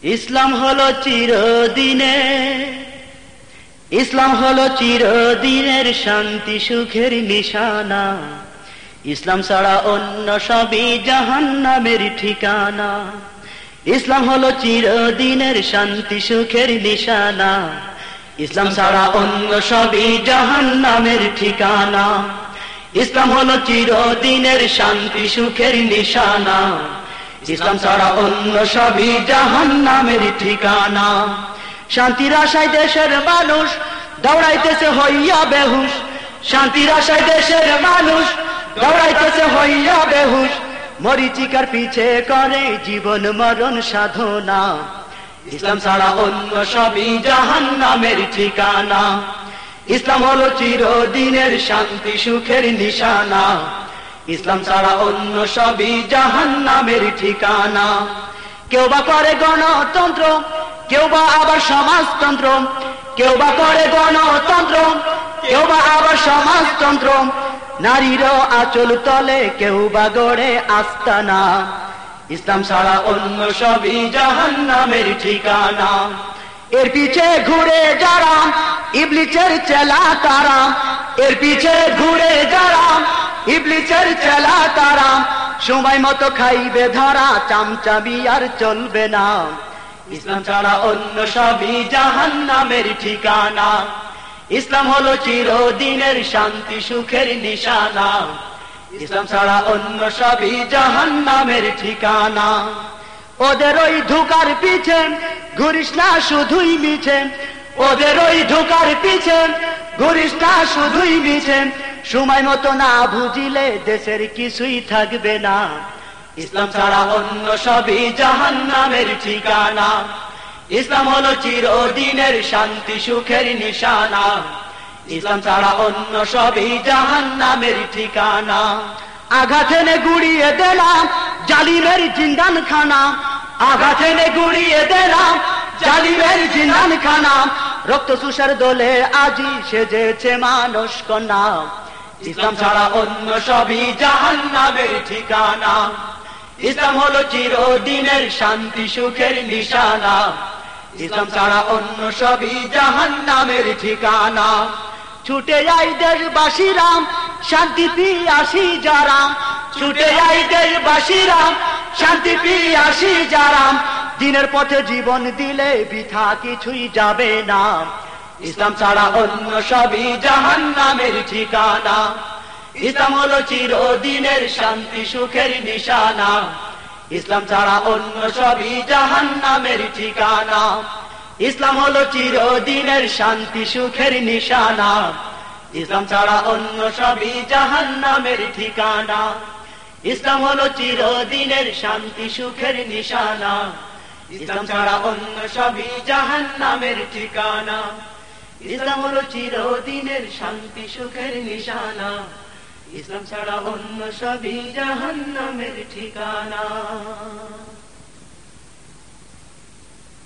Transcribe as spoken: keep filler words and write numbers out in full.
ইসলাম হলো চিরদিনে ইসলাম হলো চিরদিনের শান্তি সুখের নিশানা। ইসলাম ছাড়া অন্য সবই জাহান্নামের ঠিকানা। ইসলাম হলো চিরদিনের শান্তি সুখের নিশানা। ইসলাম ছাড়া অন্য সবই জাহান্নামের ঠিকানা। ইসলাম হলো চিরদিনের শান্তি সুখের নিশানা। ইসলাম ছাড়া অন্য সবই জাহান্নামের ঠিকানা। শান্তির আশায় দেশের মানুষ দৌড়াইতেছে হইয়া বেহুশ। শান্তির আশায় দেশের মানুষ দৌড়াইতেছে হইয়া বেহুশ। মরিচিকার পিছে করে জীবন মরণ সাধনা। ইসলাম ছাড়া অন্য সবই জাহান্নামের ঠিকানা। ইসলাম হলো চিরদিনের শান্তি সুখের নিশানা। ইসলাম ছাড়া অন্য সবই জাহান্নামের ঠিকানা। কেউ বা করে গণতন্ত্র, কেউ বা আবার সমাজতন্ত্র। কেউ বা করে গণতন্ত্র, কেউ বা আবার সমাজতন্ত্র। নারীর আঁচল তলে কেউ বা গড়ে আস্তানা। ইসলাম ছাড়া অন্য সবই জাহান্নামের ঠিকানা। এর পিছে ঘুরে যারা ইবলিসের চেলা তারা। এর পিছে ঘুরে যারা ইবলিসের চেলা তারা। সময় মতো খাইবে ধরা, চামচামি আর চলবে না। ইসলাম ছাড়া অন্য সবই জাহান্নামের ঠিকানা। ইসলাম হলো চিরদিনের শান্তি সুখের নিশানা। ইসলাম ছাড়া অন্য সবই জাহান্নামের ঠিকানা। ওদের ওই ধোঁকার পিছে ঘুরিস না শুধুই মিছে। ওদের ওই ধোঁকার পিছে ঘুরিস না শুধুই মিছে। সময় মতো না বুঝিলে দেশের কিছুই থাকবে না। ইসলাম ছাড়া অন্য সবই জাহান্নামের ঠিকানা। ইসলাম হলো চিরদিনের শান্তি সুখের নিশানা। ইসলাম ছাড়া অন্য সবই জাহান্নামের ঠিকানা। আঘাত এনে গুড়িয়ে দিলাম জালিমের জিন্দান খানা। আঘাত এনে গুড়িয়ে দিলাম জালিমের জিন্দান খানা। রক্ত সুষার দলে আজি সেজেছে মানুষ কন্যা। ইসলাম ছাড়া অন্য সবই জাহান্নামের ঠিকানা। ইসলাম হলো চিরদিনের শান্তি সুখের নিশানা। ইসলাম ছাড়া অন্য সবই জাহান্নামের ঠিকানা। ছুটে যাই দেশবাসীরা শান্তি পিয়াসী যারা। ছুটে যাই দেশবাসীরা শান্তি পিয়াসী যারা। দিনের পথে জীবন দিলে বৃথা কিছুই যাবে না। ইসলাম ছাড়া অন্য সবই জাহান্নামের ঠিকানা। ইসলাম হলো চিরদিনের শান্তি সুখের নিশানা। ইসলাম ছাড়া অন্য সবই জাহান্নামের ঠিকানা। ইসলাম হলো চিরদিনের শান্তি সুখের নিশানা। ইসলাম ছাড়া অন্য সবই জাহান্নামের ঠিকানা। ইসলাম হলো চিরদিনের শান্তি সুখের নিশানা। ইসলাম ছাড়া অন্য সবই জাহান্নামের ঠিকানা। ইসলাম হলো চিরদিনের শান্তি সুখের নিশানা। ইসলাম ছাড়া অন্য সবই জাহান্নামের ঠিকানা।